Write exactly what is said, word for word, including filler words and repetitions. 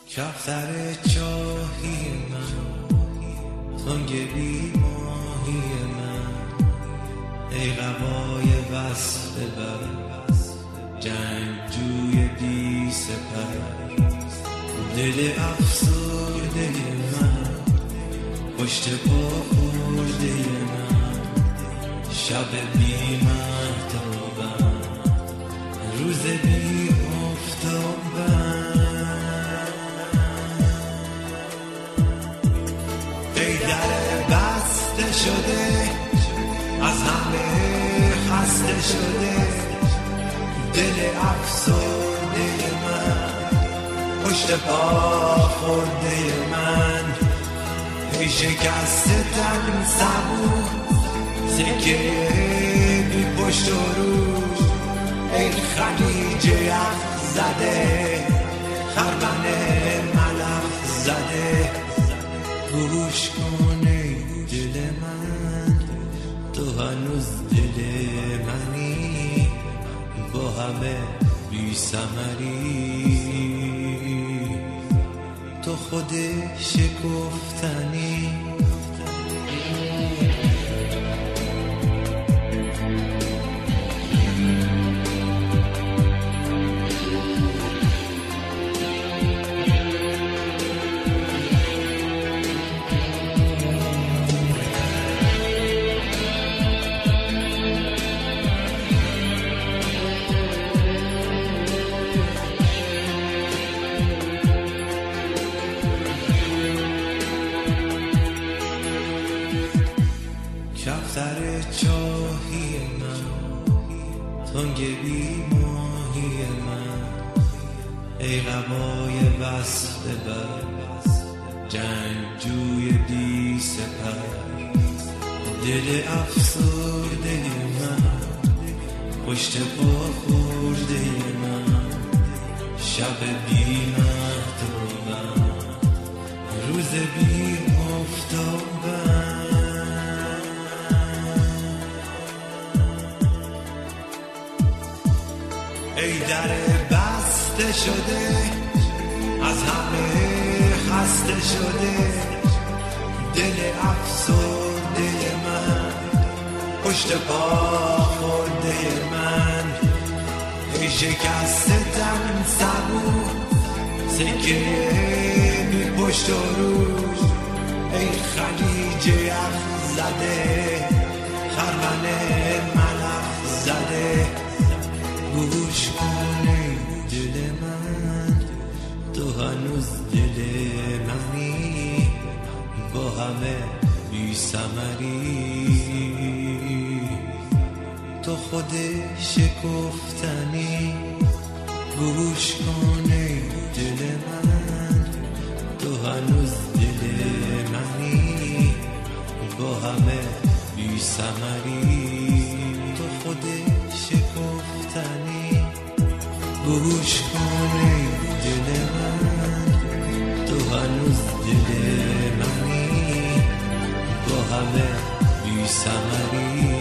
کفتر چاهی من، تنگ بی ماهی من، ای قبای وصل بر جنگجوی بی سپر، دل افسرده من، پشت پا خورده من، شب بی مهتابم، روز بی آفتابم، ای در بسته شده از همه خسته شده، دل افسرده من، پشت پا خورده من، ای شکسته تن سبو، سکه بی پشت و روش، ای خلیج یخ زده، خرمن ملخ زده، گوش کن ای دل من، تو هنوز دل منی، با همه بی ثمری، تو خود شکفتنی. کفتر چاهی من، تنگ بی ماهی من، ای قبای وصل بر جنگجوی بی سپر، دل افسرده من، پشت پا خورده من، شب بی مهتابم، روز بی آفتابم، ای در بسته شده از همه خسته شده، دل افسرده من، پشت پا خورده من، ای شکسته تن سبو، سکه بی پشت و روش، ای خلیج یخ زده، خرمن ملخ زده، گوش کن ای دل من، تو هنوز دل منی، با همه بی ثمری، تو خود شکفتنی. گوش کن ای دل من، تو هنوز دل منی، با همه بی ثمری، تو خود شکفتنی. گوش کن ای دل من، تو هنوز دل منی، با همه بی ثمری.